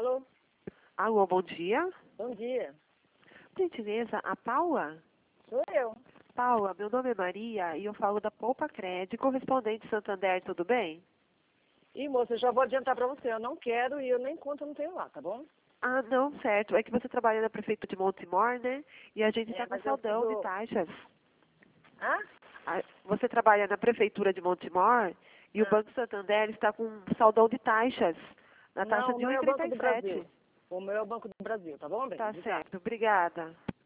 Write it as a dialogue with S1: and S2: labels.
S1: Alô?
S2: Alô, bom dia.
S1: Bom dia.
S2: Por gentileza, a Paula?
S1: Sou eu.
S2: Paula, meu nome é Maria e eu falo da Poupa Crédito, correspondente Santander, tudo bem?
S1: E moça, eu já vou adiantar pra você. Eu não quero e eu nem conta não tenho lá, tá bom?
S2: Ah, não, certo. É que você trabalha na prefeitura de Montemor, né? E a gente está com
S1: Mas eu
S2: saldão de
S1: preciso...
S2: taxas.
S1: Hã?
S2: Você trabalha na prefeitura de Montemor e o
S1: Ah.
S2: Banco Santander está com saldão de taxas, na taxa
S1: Não,
S2: de
S1: não é o Banco do
S2: 1,37.
S1: Brasil. O meu é o Banco do Brasil, tá bom, bem?
S2: Tá
S1: Obrigada.
S2: certo, obrigada.